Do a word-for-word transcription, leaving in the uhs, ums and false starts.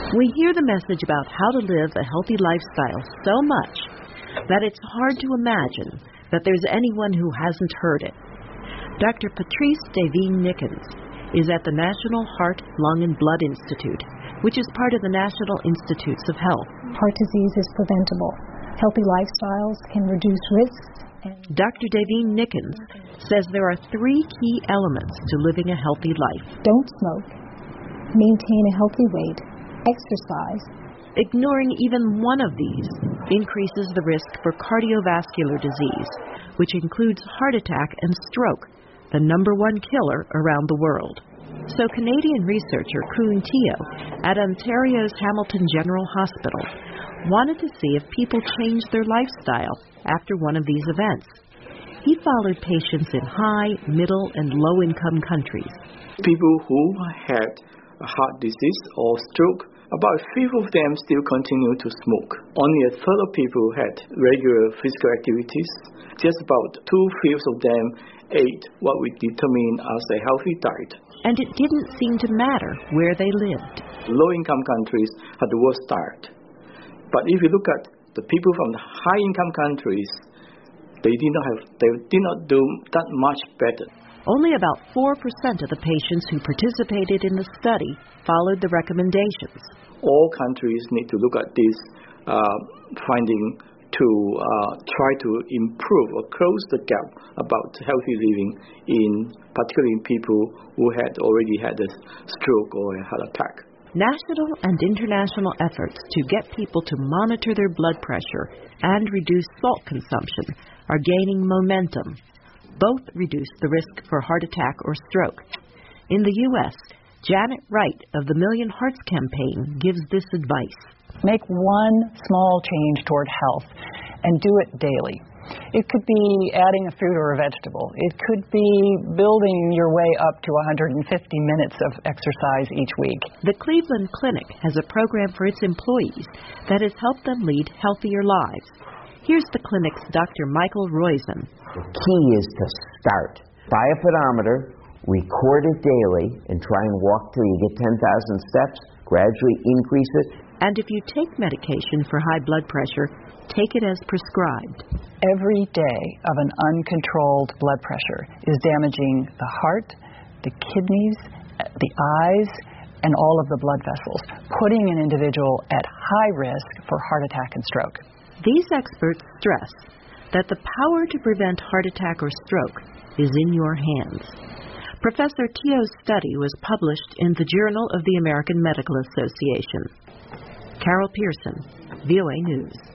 We hear the message about how to live a healthy lifestyle so much that it's hard to imagine that there's anyone who hasn't heard it. Doctor Patrice Devine-Nickens is at the National Heart, Lung, and Blood Institute, which is part of the National Institutes of Health. Heart disease is preventable. Healthy lifestyles can reduce risks. And Doctor Devine-Nickens says there are three key elements to living a healthy life. Don't smoke. Maintain a healthy weight. Exercise. Ignoring even one of these increases the risk for cardiovascular disease, which includes heart attack and stroke, the number one killer around the world. So Canadian researcher Koon Teo at Ontario's Hamilton General Hospital wanted to see if people changed their lifestyle after one of these events. He followed patients in high, middle, and low-income countries. People who had a heart disease or stroke, about a fifth of them still continue to smoke. Only a third of people had regular physical activities. Just about two-fifths of them ate what we determine as a healthy diet. And it didn't seem to matter where they lived. Low-income countries had the worst diet. But if you look at the people from the high-income countries, they did not have, they did not do that much better. Only about four percent of the patients who participated in the study followed the recommendations. All countries need to look at this uh, finding to uh, try to improve or close the gap about healthy living, in particularly in people who had already had a stroke or a heart attack. National and international efforts to get people to monitor their blood pressure and reduce salt consumption are gaining momentum. Both reduce the risk for heart attack or stroke. In the U S, Janet Wright of the Million Hearts Campaign gives this advice. Make one small change toward health and do it daily. It could be adding a fruit or a vegetable. It could be building your way up to one hundred fifty minutes of exercise each week. The Cleveland Clinic has a program for its employees that has helped them lead healthier lives. Here's the clinic's Doctor Michael Roizen. The key is to start. Buy a pedometer, record it daily, and try and walk till you get ten thousand steps, gradually increase it. And if you take medication for high blood pressure, take it as prescribed. Every day of an uncontrolled blood pressure is damaging the heart, the kidneys, the eyes, and all of the blood vessels, putting an individual at high risk for heart attack and stroke. These experts stress that the power to prevent heart attack or stroke is in your hands. Professor Teo's study was published in the Journal of the American Medical Association. Carol Pearson, V O A News.